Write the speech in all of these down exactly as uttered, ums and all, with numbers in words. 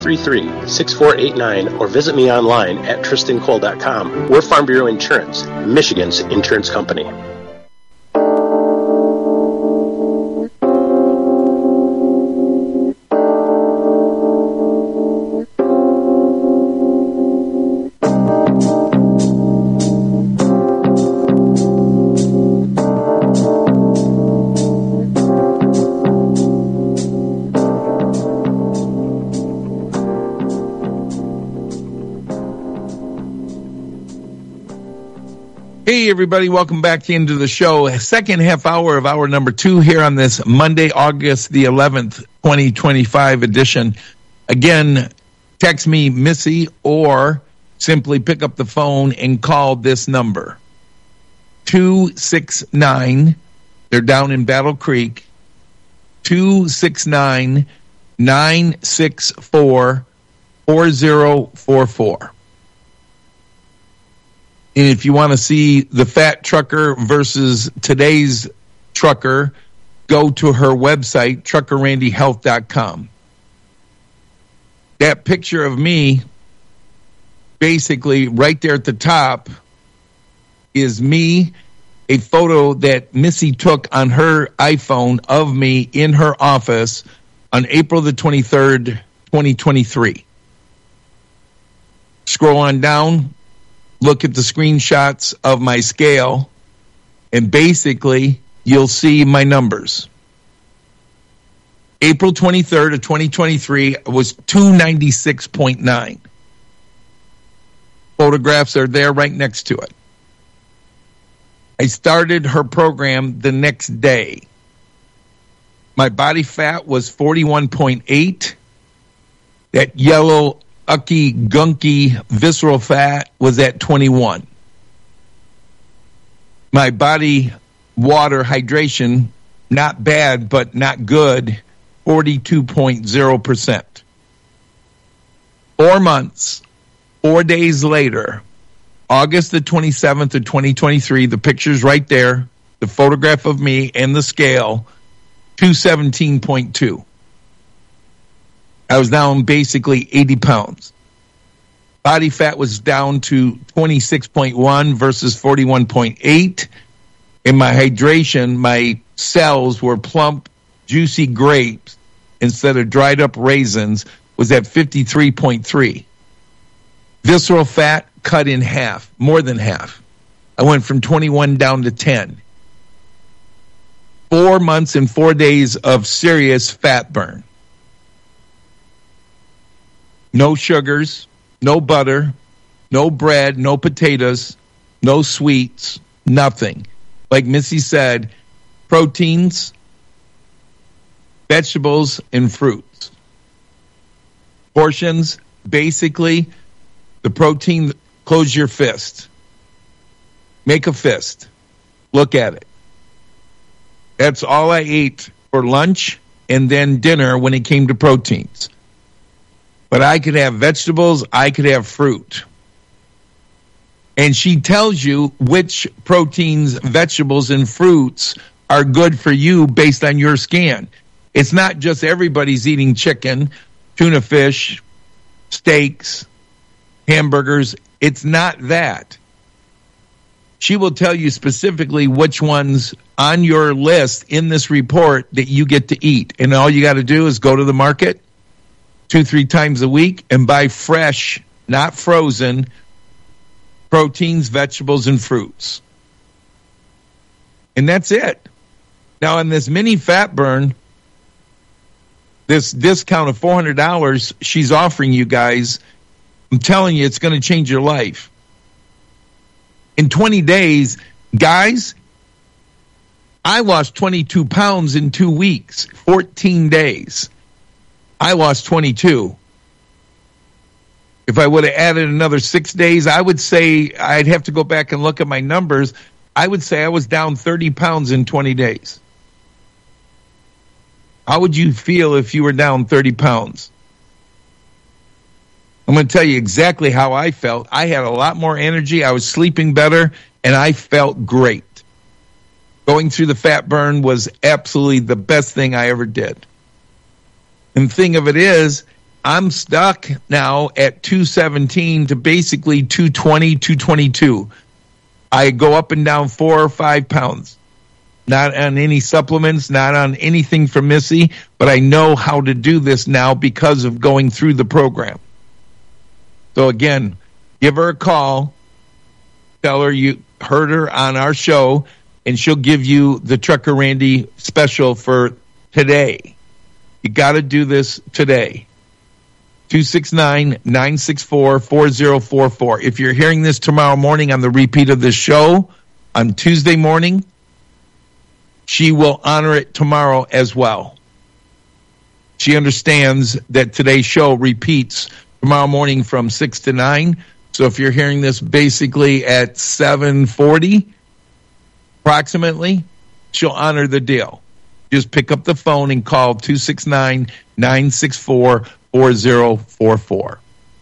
three three, six four eight nine or visit me online at tristan cole dot com. We're Farm Bureau Insurance, Michigan's insurance company. Hey, everybody. Welcome back into the show. Second half hour of hour number two here on this Monday, August the eleventh, twenty twenty-five edition. Again, text me, Missy, or simply pick up the phone and call this number. two six nine, they're down in Battle Creek, two six nine, nine six four, four zero four four. And if you want to see the fat trucker versus today's trucker, go to her website, trucker randy health dot com. That picture of me, basically right there at the top, is me, a photo that Missy took on her iPhone of me in her office on April the twenty-third, twenty twenty-three. Scroll on down. Look at the screenshots of my scale, and basically, you'll see my numbers. April twenty-third of twenty twenty-three was two ninety-six point nine. Photographs are there right next to it. I started her program the next day. My body fat was forty-one point eight. That yellow ucky, gunky, visceral fat was at twenty-one. My body water hydration, not bad, but not good, forty-two point zero percent. Four months, four days later, August the twenty-seventh of twenty twenty-three, the picture's right there, the photograph of me and the scale, two seventeen point two. I was down basically eighty pounds. Body fat was down to twenty-six point one versus forty-one point eight. In my hydration, my cells were plump, juicy grapes instead of dried up raisins, was at fifty-three point three. Visceral fat cut in half, more than half. I went from twenty-one down to ten. Four months and four days of serious fat burn. No sugars, no butter, no bread, no potatoes, no sweets, nothing. Like Missy said, proteins, vegetables, and fruits. Portions, basically, the protein, close your fist. Make a fist. Look at it. That's all I ate for lunch and then dinner when it came to proteins. But I could have vegetables, I could have fruit. And she tells you which proteins, vegetables, and fruits are good for you based on your scan. It's not just everybody's eating chicken, tuna fish, steaks, hamburgers. It's not that. She will tell you specifically which ones on your list in this report that you get to eat. And all you got to do is go to the market two, three times a week and buy fresh, not frozen, proteins, vegetables, and fruits. And that's it. Now, on this mini fat burn, this discount of four hundred dollars she's offering you guys, I'm telling you, it's going to change your life. In twenty days, guys, I lost twenty-two pounds in two weeks, fourteen days. I lost twenty-two. If I would have added another six days, I would say, I'd have to go back and look at my numbers. I would say I was down thirty pounds in twenty days. How would you feel if you were down thirty pounds? I'm going to tell you exactly how I felt. I had a lot more energy. I was sleeping better, and I felt great. Going through the fat burn was absolutely the best thing I ever did. And the thing of it is, I'm stuck now at two seventeen to basically two twenty, two twenty-two. I go up and down four or five pounds. Not on any supplements, not on anything from Missy, but I know how to do this now because of going through the program. So again, give her a call. Tell her you heard her on our show, and she'll give you the Trucker Randy special for today. You got to do this today. two six nine, nine six four, four zero four four. If you're hearing this tomorrow morning on the repeat of this show on Tuesday morning, she will honor it tomorrow as well. She understands that today's show repeats tomorrow morning from six to nine. So if you're hearing this basically at seven forty, approximately, she'll honor the deal. Just pick up the phone and call two six nine, nine six four, four zero four four.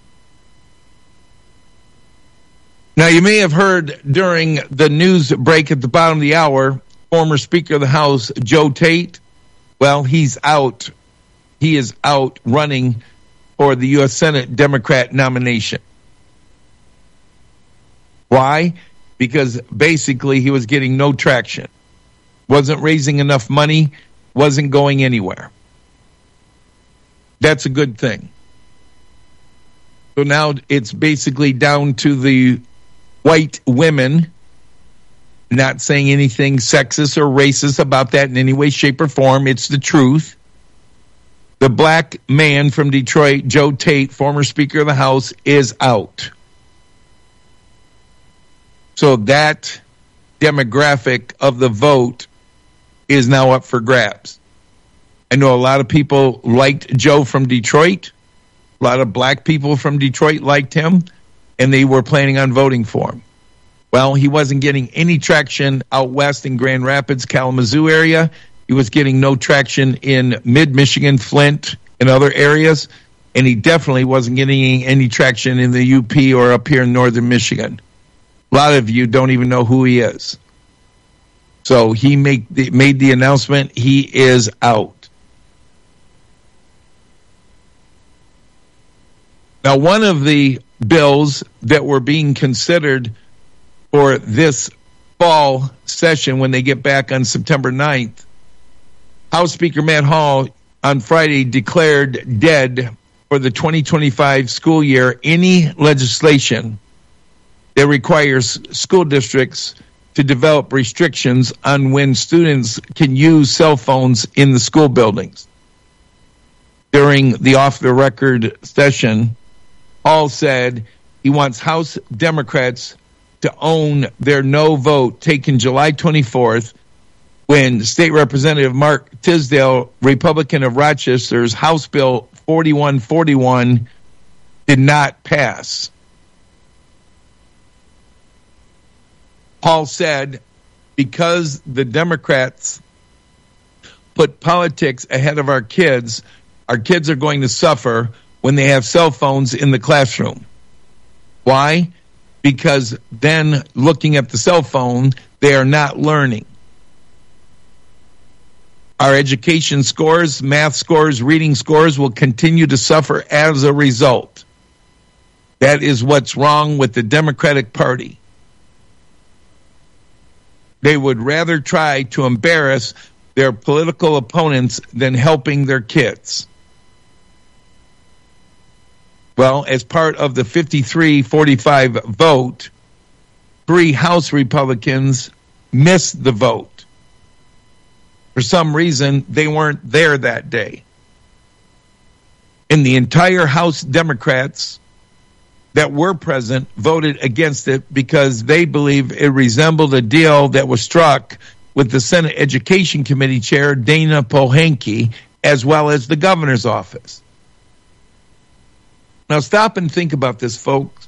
Now, you may have heard during the news break at the bottom of the hour, former Speaker of the House, Joe Tate, well, he's out. He is out running for the U S Senate Democrat nomination. Why? Because basically he was getting no traction. Wasn't raising enough money, wasn't going anywhere. That's a good thing. So now it's basically down to the white women. Not saying anything sexist or racist about that in any way, shape, or form. It's the truth. The black man from Detroit, Joe Tate, former Speaker of the House, is out. So that demographic of the vote is now up for grabs. I know a lot of people liked Joe from Detroit. A lot of black people from Detroit liked him, and they were planning on voting for him. Well, he wasn't getting any traction out west in Grand Rapids, Kalamazoo area. He was getting no traction in mid-Michigan, Flint, and other areas. And he definitely wasn't getting any traction in the U P or up here in northern Michigan. A lot of you don't even know who he is. So he make the, made the announcement he is out. Now, one of the bills that were being considered for this fall session when they get back on September ninth, House Speaker Matt Hall on Friday declared dead for the twenty twenty-five school year any legislation that requires school districts to develop restrictions on when students can use cell phones in the school buildings. During the off-the-record session, Hall said he wants House Democrats to own their no vote taken July twenty-fourth when State Representative Mark Tisdale, Republican of Rochester's House Bill forty-one forty-one did not pass. Hall said because the Democrats put politics ahead of our kids, our kids are going to suffer when they have cell phones in the classroom. Why? Because then looking at the cell phone, they are not learning. Our education scores, math scores, reading scores will continue to suffer as a result. That is what's wrong with the Democratic Party. They would rather try to embarrass their political opponents than helping their kids. Well, as part of the fifty-three forty-five vote, three House Republicans missed the vote. For some reason, they weren't there that day. And the entire House Democrats that were present voted against it because they believe it resembled a deal that was struck with the Senate Education Committee Chair, Dana Pohanke, as well as the governor's office. Now stop and think about this, folks.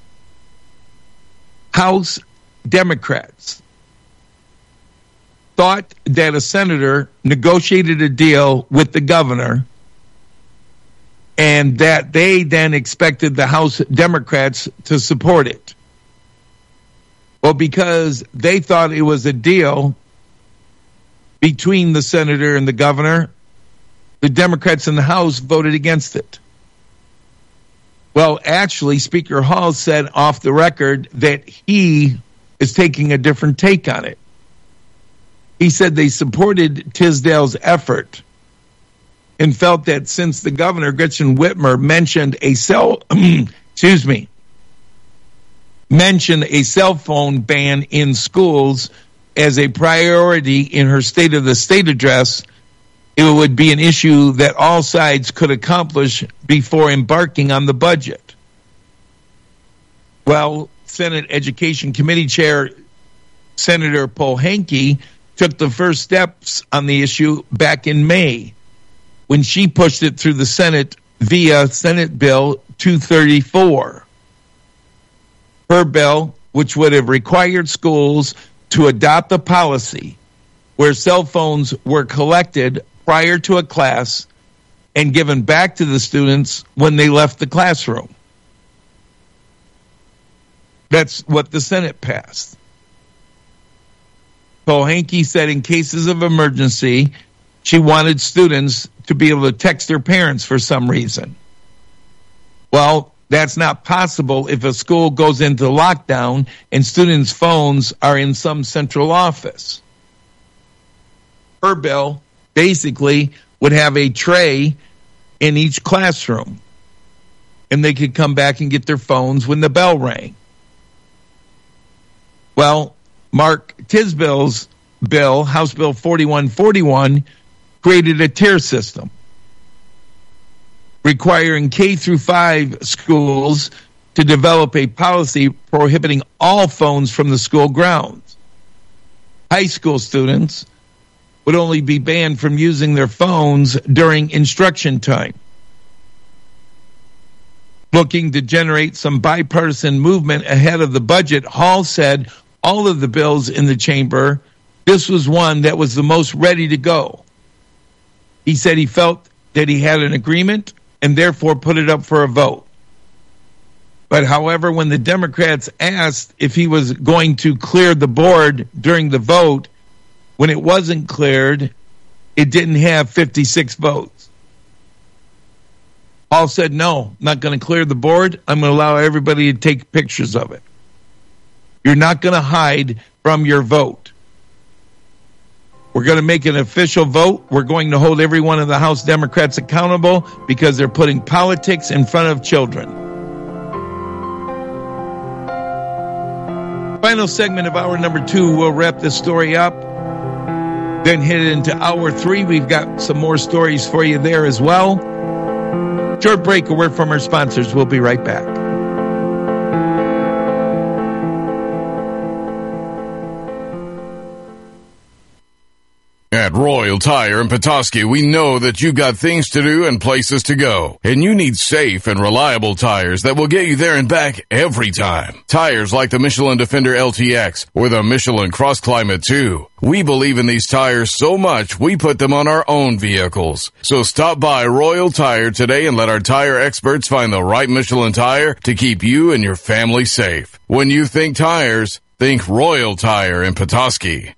House Democrats thought that a senator negotiated a deal with the governor and that they then expected the House Democrats to support it. Well, because they thought it was a deal between the senator and the governor, the Democrats in the House voted against it. Well, actually, Speaker Hall said off the record that he is taking a different take on it. He said they supported Tisdale's effort and felt that since the governor, Gretchen Whitmer, mentioned a cell, excuse me, mentioned a cell phone ban in schools as a priority in her State of the State address, it would be an issue that all sides could accomplish before embarking on the budget. Well, Senate Education Committee Chair Senator Pohanke took the first steps on the issue back in May when she pushed it through the Senate via Senate Bill two thirty-four. Her bill, which would have required schools to adopt a policy where cell phones were collected prior to a class and given back to the students when they left the classroom. That's what the Senate passed. Pohanke said in cases of emergency, she wanted students to be able to text their parents for some reason. Well, that's not possible if a school goes into lockdown and students' phones are in some central office. Her bill basically would have a tray in each classroom, and they could come back and get their phones when the bell rang. Well, Mark Tisdale's bill, House Bill forty-one forty-one, created a tier system requiring K through five schools to develop a policy prohibiting all phones from the school grounds. High school students would only be banned from using their phones during instruction time. Looking to generate some bipartisan movement ahead of the budget, Hall said all of the bills in the chamber, this was one that was the most ready to go. He said he felt that he had an agreement and therefore put it up for a vote. But however, when the Democrats asked if he was going to clear the board during the vote, when it wasn't cleared, it didn't have fifty-six votes. Hall said, no, I'm not going to clear the board. I'm going to allow everybody to take pictures of it. You're not going to hide from your vote. We're going to make an official vote. We're going to hold every one of the House Democrats accountable because they're putting politics in front of children. Final segment of hour number two. We'll wrap this story up. Then head into hour three. We've got some more stories for you there as well. Short break, a word from our sponsors. We'll be right back. At Royal Tire in Petoskey, we know that you've got things to do and places to go, and you need safe and reliable tires that will get you there and back every time. Tires like the Michelin Defender L T X or the Michelin Cross Climate two. We believe in these tires so much, we put them on our own vehicles. So stop by Royal Tire today and let our tire experts find the right Michelin tire to keep you and your family safe. When you think tires, think Royal Tire in Petoskey.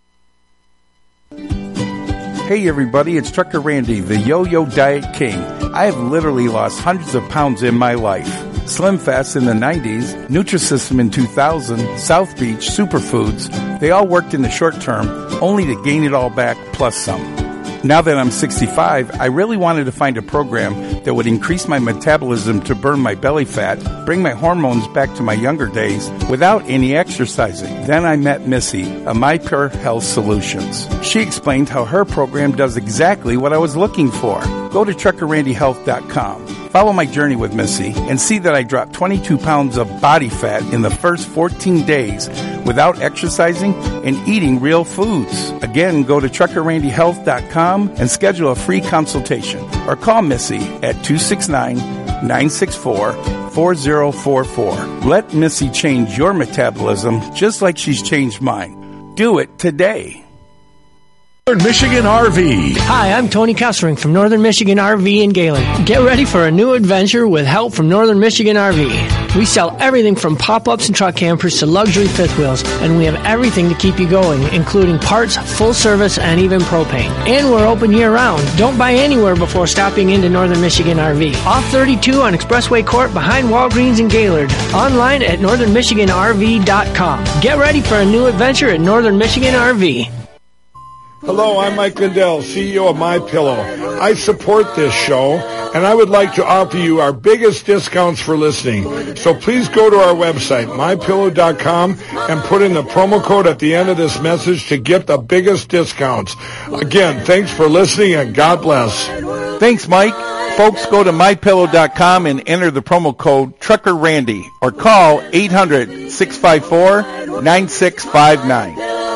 Hey everybody, it's Trucker Randy, the Yo-Yo Diet King. I have literally lost hundreds of pounds in my life. Slim Fast in the nineties, Nutrisystem in two thousand, South Beach, Superfoods, they all worked in the short term, only to gain it all back plus some. Now that I'm sixty-five, I really wanted to find a program that would increase my metabolism to burn my belly fat, bring my hormones back to my younger days without any exercising. Then I met Missy, a MyPure Health Solutions. She explained how her program does exactly what I was looking for. Go to trucker randy health dot com. Follow my journey with Missy and see that I dropped twenty-two pounds of body fat in the first fourteen days without exercising and eating real foods. Again, go to trucker randy health dot com and schedule a free consultation or call Missy at two six nine, nine six four, four zero four four. Let Missy change your metabolism just like she's changed mine. Do it today. Northern Michigan R V. Hi, I'm Tony Kessering from Northern Michigan R V in Galen. Get ready for a new adventure with help from Northern Michigan R V. We sell everything from pop-ups and truck campers to luxury fifth wheels, and we have everything to keep you going, including parts, full service, and even propane. And we're open year-round. Don't buy anywhere before stopping into Northern Michigan R V. Off thirty-two on Expressway Court behind Walgreens and Gaylord. Online at northern michigan r v dot com. Get ready for a new adventure at Northern Michigan R V. Hello, I'm Mike Lindell, C E O of MyPillow. I support this show, and I would like to offer you our biggest discounts for listening. So please go to our website, my pillow dot com, and put in the promo code at the end of this message to get the biggest discounts. Again, thanks for listening, and God bless. Thanks, Mike. Folks, go to my pillow dot com and enter the promo code Trucker Randy, or call eight hundred, six five four, nine six five nine.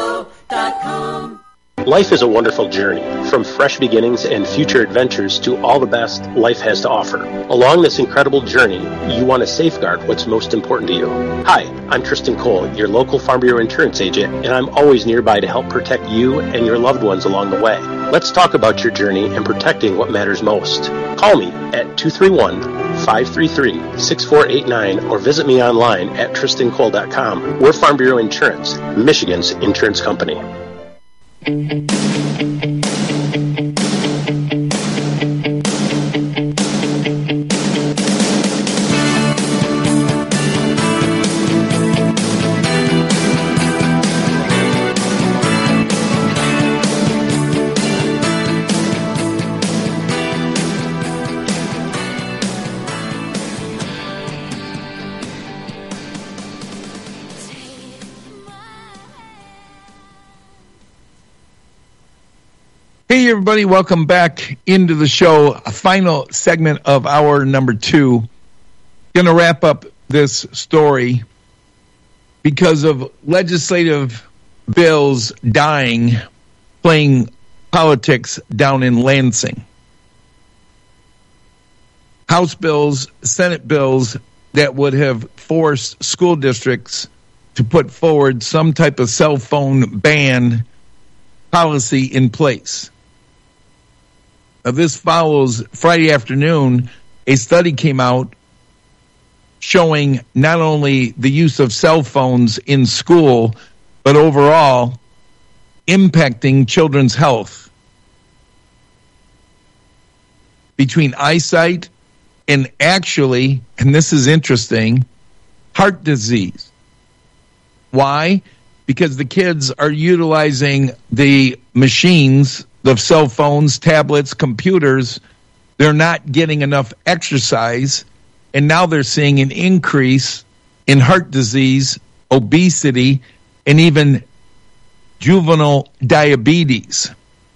Life is a wonderful journey, from fresh beginnings and future adventures to all the best life has to offer. Along this incredible journey, you want to safeguard what's most important to you. Hi, I'm Tristan Cole, your local Farm Bureau insurance agent, and I'm always nearby to help protect you and your loved ones along the way. Let's talk about your journey and protecting what matters most. Call me at two three one, five three three, six four eight nine or visit me online at tristan cole dot com. We're Farm Bureau Insurance, Michigan's insurance company. Hey, everybody, welcome back into the show. A final segment of hour number two. Going to wrap up this story because of legislative bills dying, playing politics down in Lansing. House bills, Senate bills that would have forced school districts to put forward some type of cell phone ban policy in place. Now, this follows Friday afternoon, a study came out showing not only the use of cell phones in school, but overall impacting children's health. Between eyesight and actually, and this is interesting, heart disease. Why? Because the kids are utilizing the machines, the cell phones, tablets, computers. They're not getting enough exercise, and now they're seeing an increase in heart disease, obesity, and even juvenile diabetes.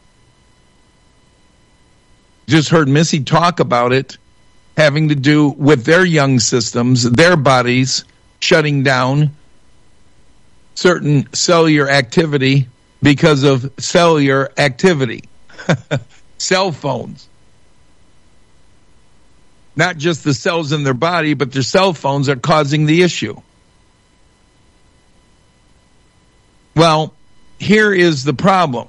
Just heard Missy talk about it, having to do with their young systems, their bodies shutting down certain cellular activity because of cellular activity. Cell phones. Not just the cells in their body, but their cell phones are causing the issue. Well, here is the problem.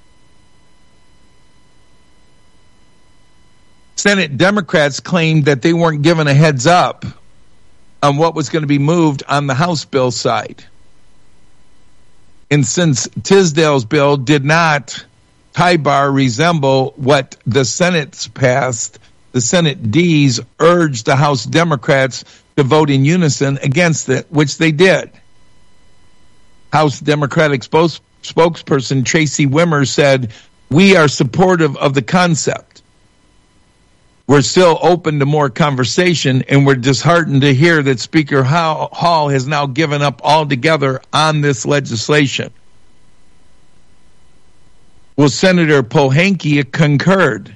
Senate Democrats claimed that they weren't given a heads up on what was going to be moved on the House bill side. And since Tisdale's bill did not tie bar resemble what the Senate's passed, the Senate D's urged the House Democrats to vote in unison against it, which they did. House Democratic spokes- spokesperson Tracy Wimmer said, "We are supportive of the concept. We're still open to more conversation, and we're disheartened to hear that Speaker Hall has now given up altogether on this legislation." Well, Senator Pohanky concurred.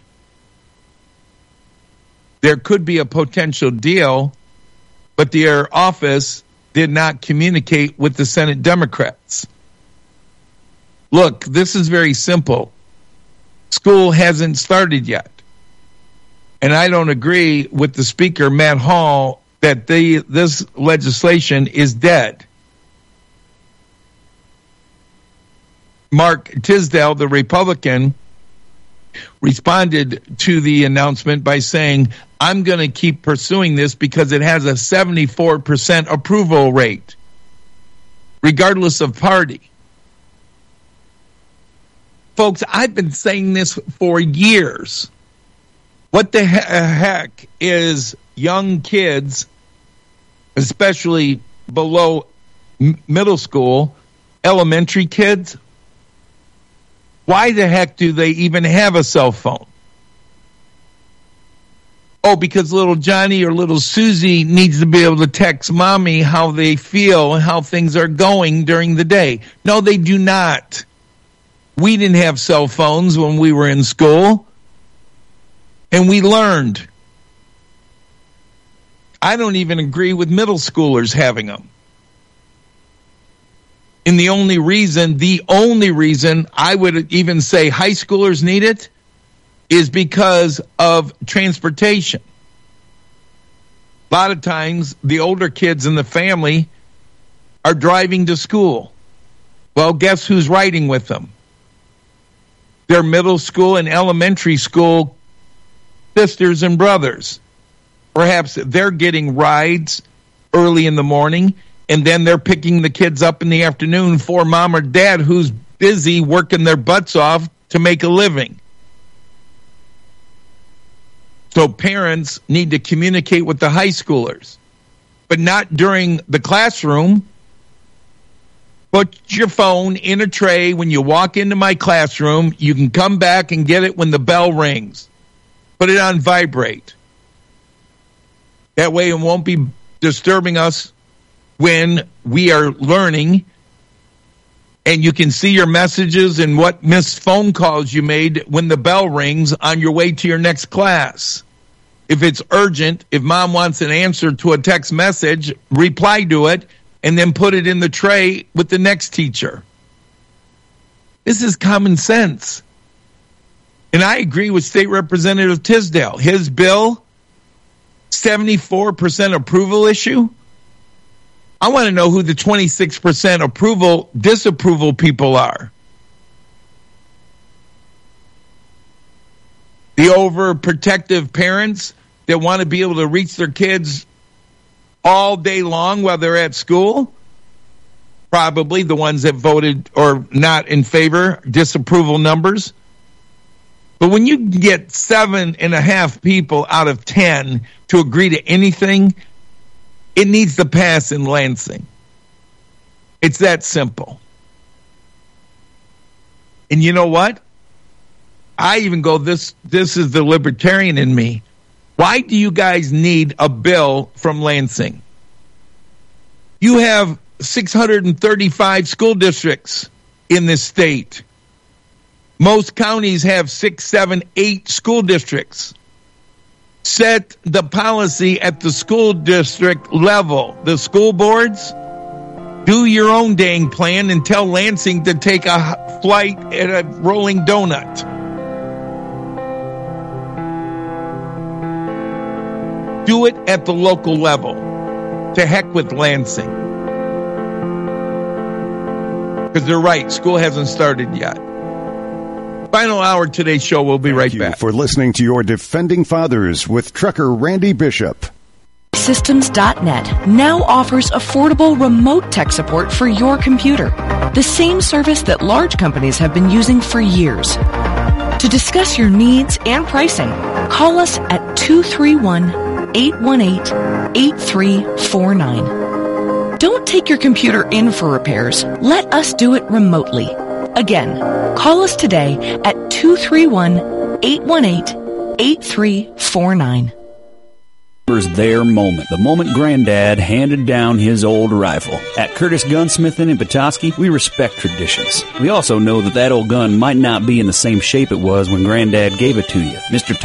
There could be a potential deal, but their office did not communicate with the Senate Democrats. Look, this is very simple. School hasn't started yet. And I don't agree with the Speaker, Matt Hall, that they, this legislation is dead. Mark Tisdale, the Republican, responded to the announcement by saying, I'm going to keep pursuing this because it has a seventy-four percent approval rate, regardless of party. Folks, I've been saying this for years. What the heck is young kids, especially below middle school, elementary kids, why the heck do they even have a cell phone? Oh, because little Johnny or little Susie needs to be able to text mommy how they feel and how things are going during the day. No, they do not. We didn't have cell phones when we were in school, and we learned. I don't even agree with middle schoolers having them. And the only reason, the only reason I would even say high schoolers need it is because of transportation. A lot of times, the older kids in the family are driving to school. Well, guess who's riding with them? Their middle school and elementary school sisters and brothers. Perhaps they're getting rides early in the morning, and then they're picking the kids up in the afternoon for mom or dad who's busy working their butts off to make a living. So parents need to communicate with the high schoolers, but not during the classroom. Put your phone in a tray when you walk into my classroom. You can come back and get it when the bell rings. Put it on vibrate. That way it won't be disturbing us when we are learning, and you can see your messages and what missed phone calls you made when the bell rings on your way to your next class. If it's urgent, if mom wants an answer to a text message, reply to it and then put it in the tray with the next teacher. This is common sense. And I agree with State Representative Tisdale. His bill, seventy-four percent approval issue. I want to know who the twenty-six percent approval, disapproval people are. The overprotective parents that want to be able to reach their kids all day long while they're at school. Probably the ones that voted or not in favor, disapproval numbers. But when you get seven and a half people out of ten to agree to anything, it needs to pass in Lansing. It's that simple. And you know what? I even go, this, this is the libertarian in me. Why do you guys need a bill from Lansing? You have six hundred thirty-five school districts in this state. Most counties have six, seven, eight school districts. Set the policy at the school district level. The school boards, do your own dang plan and tell Lansing to take a flight at a rolling donut. Do it at the local level. To heck with Lansing. Because they're right, school hasn't started yet. Final hour of today's show. We'll be right back. Thank you for listening to your Defending Fathers with trucker Randy Bishop. Systems dot net now offers affordable remote tech support for your computer. The same service that large companies have been using for years. To discuss your needs and pricing, call us at two three one, eight one eight, eight three four nine. Don't take your computer in for repairs. Let us do it remotely. Again, call us today at two three one, eight one eight, eight three four nine. Their moment, the moment Granddad handed down his old rifle. At Curtis Gunsmithing in Petoskey, we respect traditions. We also know that that old gun might not be in the same shape it was when Granddad gave it to you. Mister